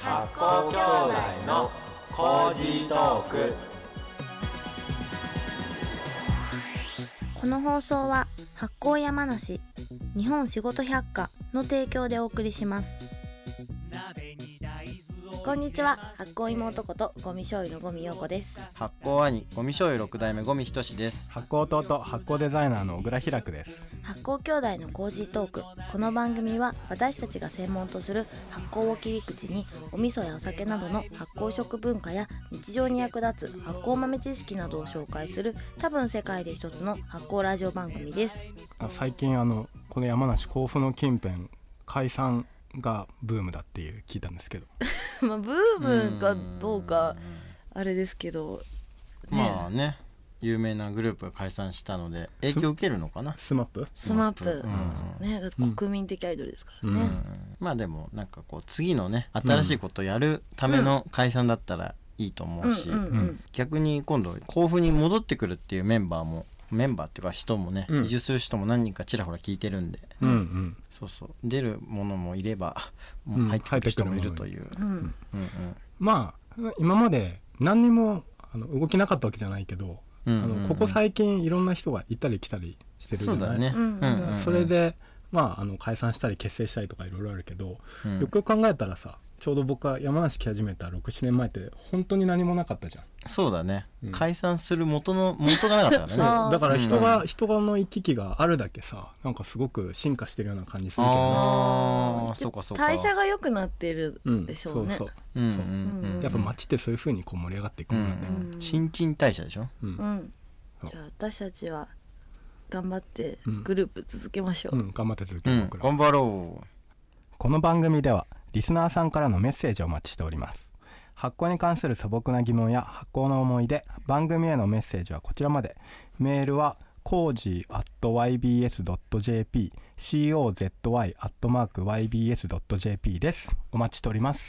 発酵兄弟のコージートーク。 この放送は発酵山梨日本仕事百科の提供でお送りします。こんにちは、発酵妹ことゴミ醤油のゴミ陽子です。 発酵兄ゴミ醤油6代目ゴミひとしです。 発酵弟発酵デザイナーの小倉ひらくです。 発酵兄弟のコージートーク。この番組は私たちが専門とする発酵を切り口にお味噌やお酒などの発酵食文化や日常に役立つ発酵豆知識などを紹介する多分世界で一つの発酵ラジオ番組です。 最近この山梨甲府の近辺解散がブームだっていう聞いたんですけどまあブームかどうかあれですけど、 まあね、有名なグループが解散したので影響を受けるのかな。 スマップ、 ね、だって国民的アイドルですからね、 まあでもなんかこう次のね新しいことをやるための解散だったらいいと思うし、逆に今度甲府に戻ってくるっていうメンバーっていうか人もね、移住する人も何人かちらほら聞いてるんで、そうそう出るものもいればもう入ってくる人もいるという、 まあ今まで何にも動きなかったわけじゃないけど、ここ最近いろんな人が行ったり来たりしてるじゃない。 そうだね、 それでまあ解散したり結成したりとかいろいろあるけど、よくよく考えたらさ、ちょうど僕が山梨来始めた 6,7 年前って本当に何もなかったじゃん。 そうだね、解散する元がなかったからねそうだから人の行き来があるだけさ、なんかすごく進化してるような感じするけどね。 そうかそうか、 代謝が良くなってるでしょうね。 やっぱ街ってそういう風にこう盛り上がっていくもんなんだよ。 新陳代謝でしょ。 じゃあ私たちは頑張ってグループ続けましょう。 頑張って続けよう。 頑張ろう。 この番組ではリスナーさんからのメッセージをお待ちしております。発酵に関する素朴な疑問や発酵の思い出、番組へのメッセージはこちらまで。メールはcozy@ybs.jp cozy@ybs.jp です。お待ちしております。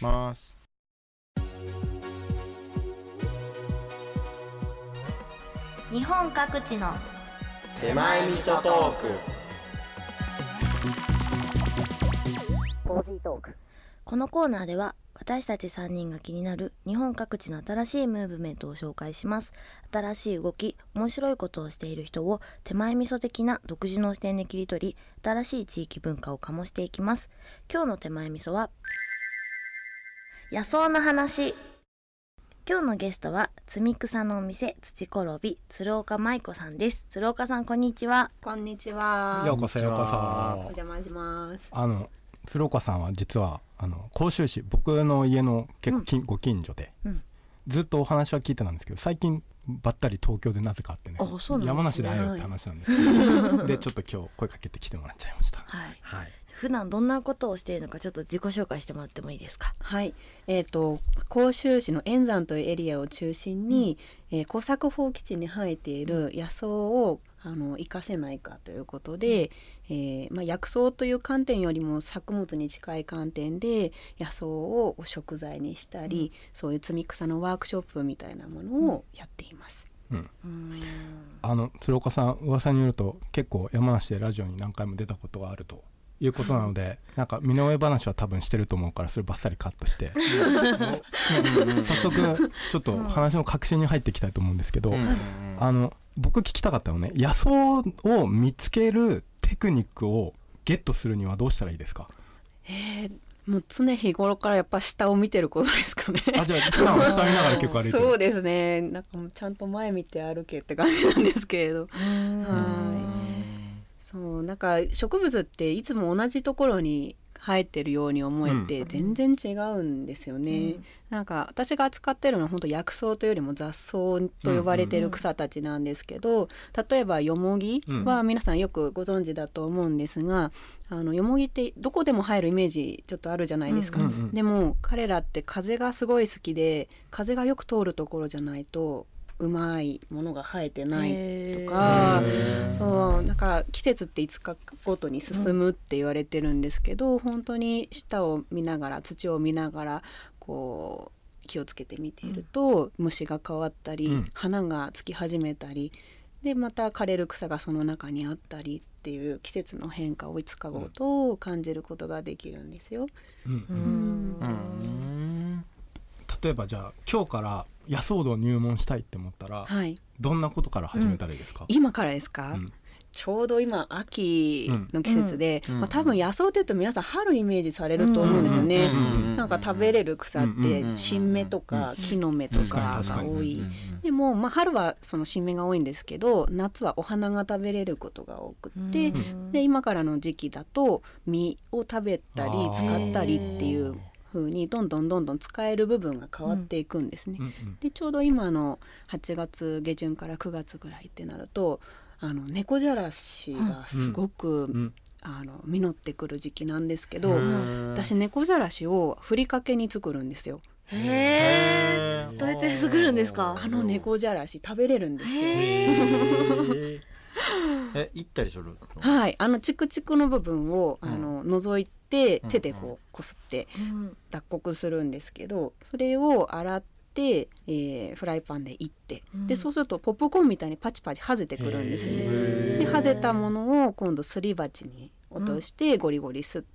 日本各地の手前味噌トーク。 このコーナーでは私たち3人が気になる日本各地の新しいムーブメントを紹介します。新しい動き、面白いことをしている人を手前味噌的な独自の視点で切り取り、新しい地域文化を醸していきます。今日の手前味噌は野草の話。今日のゲストは摘み草のお店土転び鶴岡舞子さんです。鶴岡さん、こんにちは。 こんにちは。 ようこそようこそ。 お邪魔します。 鶴岡さんは実は甲州市、僕の家の結構ご近所で、ずっとお話は聞いてたんですけど、最近ばったり東京でなぜかあってね、山梨で会えよって話なんですけど、でちょっと今日声かけてきてもらっちゃいました。 普段どんなことをしているのか、ちょっと自己紹介してもらってもいいですか。 はい、甲州市の円山というエリアを中心に、耕作放棄地に生えている野草を活かせないかということで、薬草という観点よりも作物に近い観点で野草を食材にしたり、そういう摘み草のワークショップみたいなものをやっています。 鶴岡さん、噂によると結構山梨でラジオに何回も出たことがあるということなので、なんか身の上話は多分してると思うから、それバッサリカットして早速ちょっと話の核心に入っていきたいと思うんですけど、僕聞きたかったのね、野草を見つけるテクニックをゲットするにはどうしたらいいですか。 もう常日頃からやっぱ下を見てることですかね。 じゃあ普段は下見ながら結構歩いてる。 そうですね、なんかもうちゃんと前見て歩けって感じなんですけれど、そうなんか植物っていつも同じところに生えてるように思えて全然違うんですよね。なんか私が扱ってるのは本当薬草というよりも雑草と呼ばれてる草たちなんですけど、例えばヨモギは皆さんよくご存知だと思うんですが、ヨモギってどこでも生えるイメージちょっとあるじゃないですか。でも彼らって風がすごい好きで、風がよく通るところじゃないとうまいものが生えてないとか、そうなんか季節って5日ごとに進むって言われてるんですけど、本当に下を見ながら土を見ながらこう気をつけて見ていると、虫が変わったり、花がつき始めたりで、また枯れる草がその中にあったりっていう季節の変化を5日ごと感じることができるんですよ。 例えばじゃあ今日から野草道入門したいって思ったら、 はい、 どんなことから始めたらいいですか？ 今からですか？ちょうど今秋の季節で、多分野草って言うと皆さん春イメージされると思うんですよね。なんか食べれる草って新芽とか木の芽とかが多い。でも、春はその新芽が多いんですけど、夏はお花が食べれることが多くって、で今からの時期だと実を食べたり使ったりっていう風にどんどん使える部分が変わっていくんですね。でちょうど今の8月下旬から9月ぐらいってなると猫じゃらしがすごく、実ってくる時期なんですけど、私猫じゃらしをふりかけに作るんですよ。 へー、どうやって作るんですか？ 猫じゃらし食べれるんですよ。 いったりする？ はい、チクチクの部分を除いて手でこすって脱穀するんですけど、それを洗って、フライパンでいって、でそうするとポップコーンみたいにパチパチはぜてくるんですね。ではぜたものを今度すり鉢に落としてゴリゴリ吸って、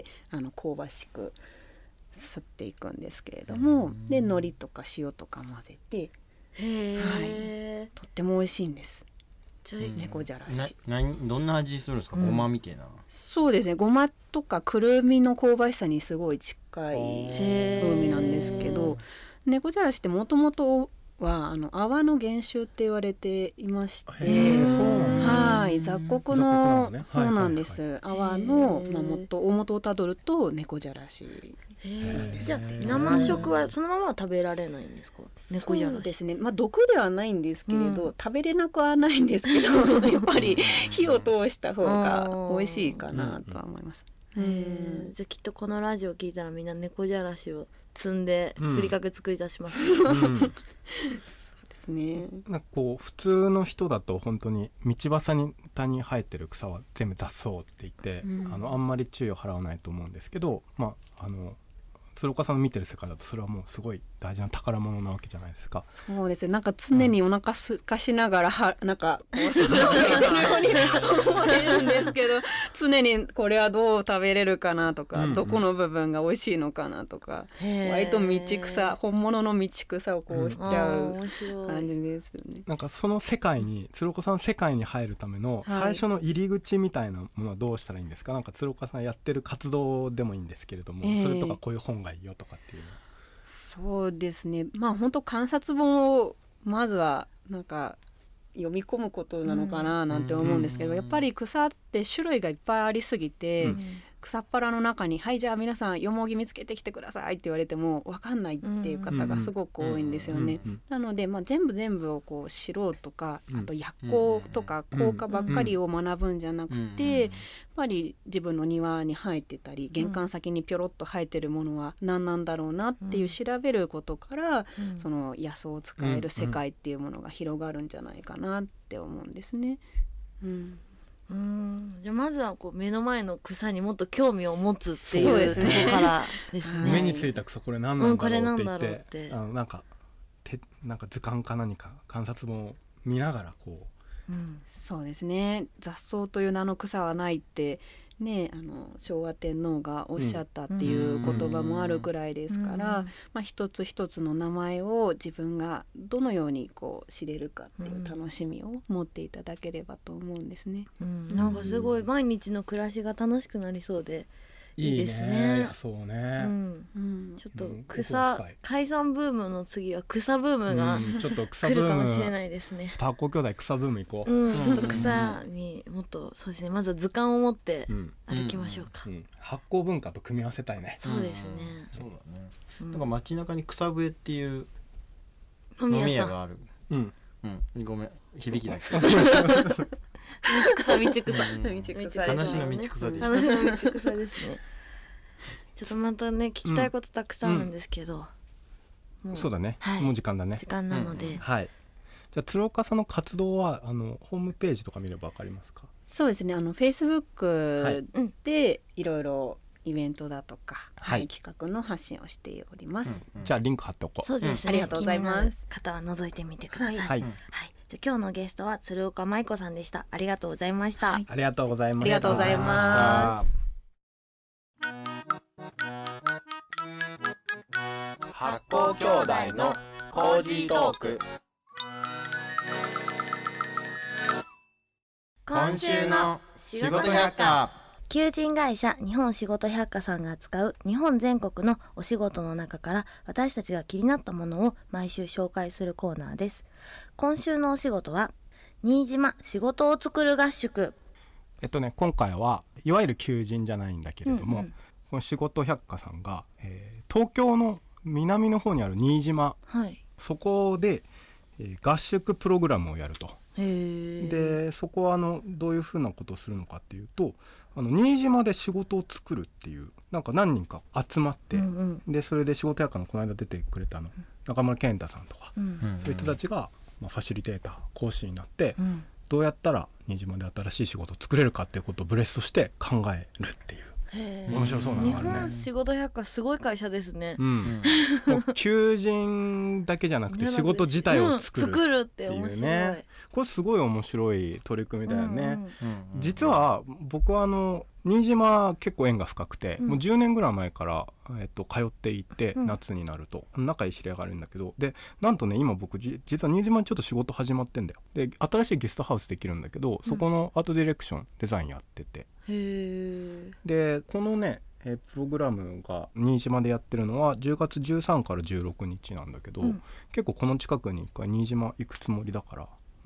香ばしく吸っていくんですけれども、で海苔とか塩とか混ぜて、とっても美味しいんです。猫じゃらしどんな味するんですか？ごまみたいな。 そうですね、ごまとかくるみの香ばしさにすごい近い風味なんですけど、猫じゃらしってもともとは泡の原種って言われていまして、雑穀の、そうなんです、泡の、大元をたどると猫じゃらしなんです。 じゃあ生食はそのままは食べられないんですか？猫じゃらし。 そうですね、毒ではないんですけれど、食べれなくはないんですけどやっぱり火を通した方が美味しいかなとは思います。 じゃあきっとこのラジオ聞いたらみんな猫じゃらしを積んでふりかけ作り出します、 そうですね。 なんかこう普通の人だと本当に道端に生えてる草は全部雑草って言って、あんまり注意を払わないと思うんですけど、鶴岡さんの見てる世界だとそれはもうすごい大事な宝物なわけじゃないですか。 そうですね、なんか常にお腹すかしながらなんかこう外を見てるように思えるんですけど常にこれはどう食べれるかなとか、どこの部分が美味しいのかなとか、割と本物の道草をこうしちゃう感じですよね。 なんかその世界に鶴岡さんの世界に入るための最初の入り口みたいなものはどうしたらいいんですか？なんか鶴岡さんやってる活動でもいいんですけれども、それとかこういう本がいいよとかっていうの。 そうですね、本当観察本をまずはなんか読み込むことなのかななんて思うんですけど、やっぱり草って種類がいっぱいありすぎて、草っ腹の中にはいじゃあ皆さんよもぎ見つけてきてくださいって言われても分かんないっていう方がすごく多いんですよね。なので、全部をこう知ろうとか、あと薬効とか効果ばっかりを学ぶんじゃなくて、やっぱり自分の庭に生えてたり玄関先にぴょろっと生えてるものは何なんだろうなっていう調べることから、その野草を使える世界っていうものが広がるんじゃないかなって思うんですね。 じゃあまずはこう目の前の草にもっと興味を持つっていうところからですね。 目についた草これ何なんだろうって言って、なんか図鑑か何か観察本を見ながらこう、 そうですね、雑草という名の草はないってね、昭和天皇がおっしゃったっていう言葉もあるくらいですから、一つ一つの名前を自分がどのようにこう知れるかっていう楽しみを持っていただければと思うんですね。 なんかすごい毎日の暮らしが楽しくなりそうでいいですね。 そうね、 ちょっと海産ブームの次は草ブームがちょっと草来ブームるかもしれないですね。 発酵兄弟草ブーム行こう。 ちょっと草にもっとそうですね、まずは図鑑を持って歩きましょうか。 発酵文化と組み合わせたいね。 そうですね。 そうだね。なんか街中に草笛っていう飲み屋がある。ごめん響きだけど。 道草話の道草でした。 話の道草ですね。ちょっとまたね聞きたいことたくさんあるんですけど、 そうだね、もう時間だね。 時間なので、 じゃあ鶴岡さんの活動はホームページとか見れば分かりますか？ そうですね、Facebook でいろいろイベントだとか、企画の発信をしております。 じゃあリンク貼っておこう。 そうですね、 ありがとうございます。 方は覗いてみてください。じゃあ今日のゲストは鶴岡舞子さんでした。ありがとうございました。 ありがとうございました。 ありがとうございます。 発酵兄弟のコージートーク。今週の仕事百科。 求人会社日本仕事百科さんが扱う日本全国のお仕事の中から私たちが気になったものを毎週紹介するコーナーです。今週のお仕事は新島仕事を作る合宿。 今回はいわゆる求人じゃないんだけれども、この仕事百科さんが、東京の南の方にある新島、そこで、合宿プログラムをやると。でそこはどういうふうなことをするのかっていうと、新島で仕事を作るっていうなんか何人か集まって、でそれで仕事百科のこの間出てくれた中村健太さんとか、そういう人たちが、ファシリテーター講師になって、どうやったら新島で新しい仕事を作れるかっていうことをブレストして考えるっていう。面白そうなのがあるね。 日本仕事百科すごい会社ですね。 もう求人だけじゃなくて仕事自体を作るっていうね、これすごい面白い取り組みだよね。実は僕は新島結構縁が深くて、もう10年ぐらい前から、通っていて、夏になると仲いい知り合いがあるんだけど、でなんとね今僕実は新島にちょっと仕事始まってんだよ。で新しいゲストハウスできるんだけど、そこのアートディレクションデザインやってて、でこのねプログラムが新島でやってるのは10月13から16日なんだけど、結構この近くに一回新島行くつもりだから、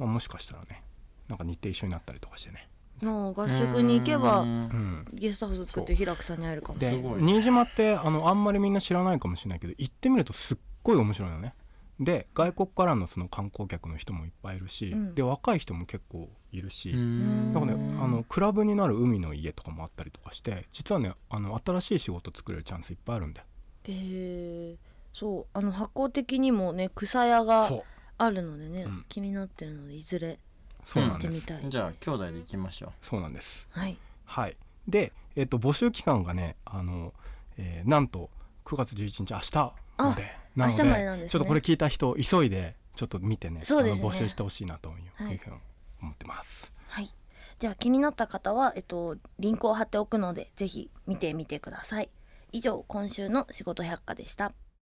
もしかしたらねなんか日程一緒になったりとかしてね、 合宿に行けばゲストハウス作って平久さんに会えるかもしれない。 新島ってあんまりみんな知らないかもしれないけど、行ってみるとすっごい面白いのね。で外国からのその観光客の人もいっぱいいるし、で若い人も結構いるし、だからねクラブになる海の家とかもあったりとかして、実はね新しい仕事作れるチャンスいっぱいあるんだよ。 そう発酵的にもね草屋があるのでね、気になってるのでいずれ行ってみたい。 じゃあ兄弟で行きましょう。 そうなんです。 はい、 で、募集期間がねなんと9月11日明日なので、 明日までなんですね。 ちょっとこれ聞いた人急いでちょっと見てね、募集してほしいなというふうに思ってます。 じゃあ気になった方は、リンクを貼っておくのでぜひ見てみてください。以上今週の仕事百科でした。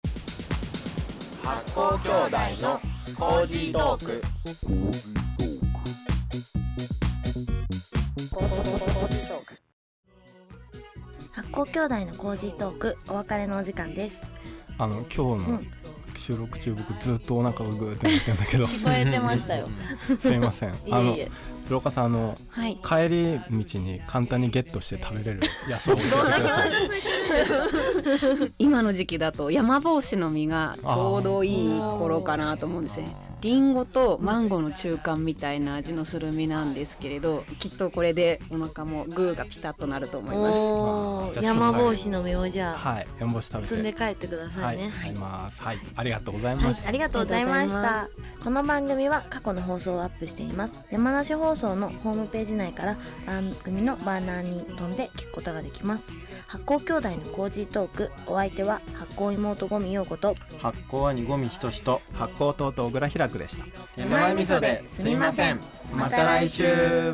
発酵兄弟のコージートーク。 発酵兄弟のコージートーク、お別れのお時間です。 今日の収録中僕ずっとお腹がグーってなってるんだけど聞こえてましたよすいません。鶴岡さん帰り道に簡単にゲットして食べれる野菜を教えてください。 今の時期だと山帽子の実がちょうどいい頃かなと思うんですね。リンゴとマンゴーの中間みたいな味のする実なんですけれど、きっとこれでお腹もグーがピタッとなると思います。 山帽子の実をじゃあ、 山帽子食べて積んで帰ってくださいね。 ありがとうございました。 ありがとうございました。この番組は過去の放送をアップしています。山梨放送のホームページ内から番組のバナーに飛んで聞くことができます。発酵兄弟のコージートーク、お相手は発酵妹五味陽子と発酵兄五味仁と発酵弟小倉開くでした。 手前味噌ですみません。また来週。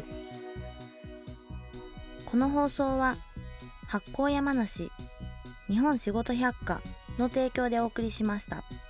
この放送は発酵山梨日本仕事百科の提供でお送りしました。